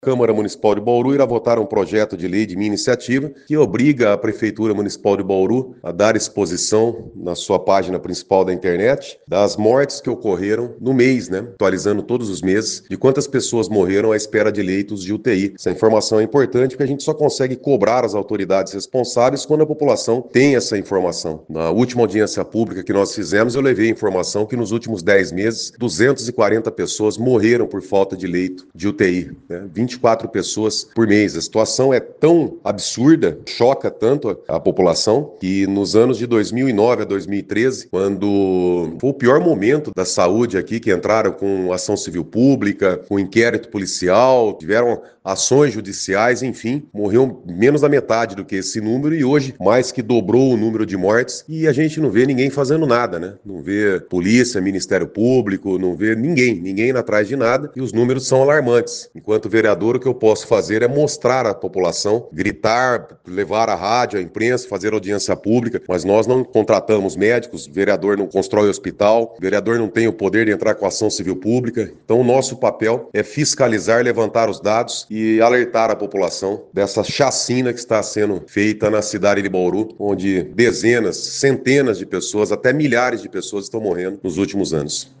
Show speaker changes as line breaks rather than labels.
A Câmara Municipal de Bauru irá votar um projeto de lei de minha iniciativa que obriga a Prefeitura Municipal de Bauru a dar exposição na sua página principal da internet das mortes que ocorreram no mês, atualizando todos os meses, de quantas pessoas morreram à espera de leitos de UTI. Essa informação é importante porque a gente só consegue cobrar as autoridades responsáveis quando a população tem essa informação. Na última audiência pública que nós fizemos, eu levei a informação que nos últimos 10 meses, 240 pessoas morreram por falta de leito de UTI, 24 pessoas por mês. A situação é tão absurda, choca tanto a população, que nos anos de 2009 a 2013, quando foi o pior momento da saúde aqui, que entraram com ação civil pública, com inquérito policial, tiveram ações judiciais, enfim, morreu menos da metade do que esse número e hoje mais que dobrou o número de mortes e a gente não vê ninguém fazendo nada, Não vê polícia, Ministério Público, não vê ninguém indo atrás de nada e os números são alarmantes. Enquanto vereador, o que eu posso fazer é mostrar à população, gritar, levar a rádio, a imprensa, fazer audiência pública, mas nós não contratamos médicos, vereador não constrói hospital, vereador não tem o poder de entrar com ação civil pública, então o nosso papel é fiscalizar, levantar os dados e alertar a população dessa chacina que está sendo feita na cidade de Bauru, onde dezenas, centenas de pessoas, até milhares de pessoas estão morrendo nos últimos anos.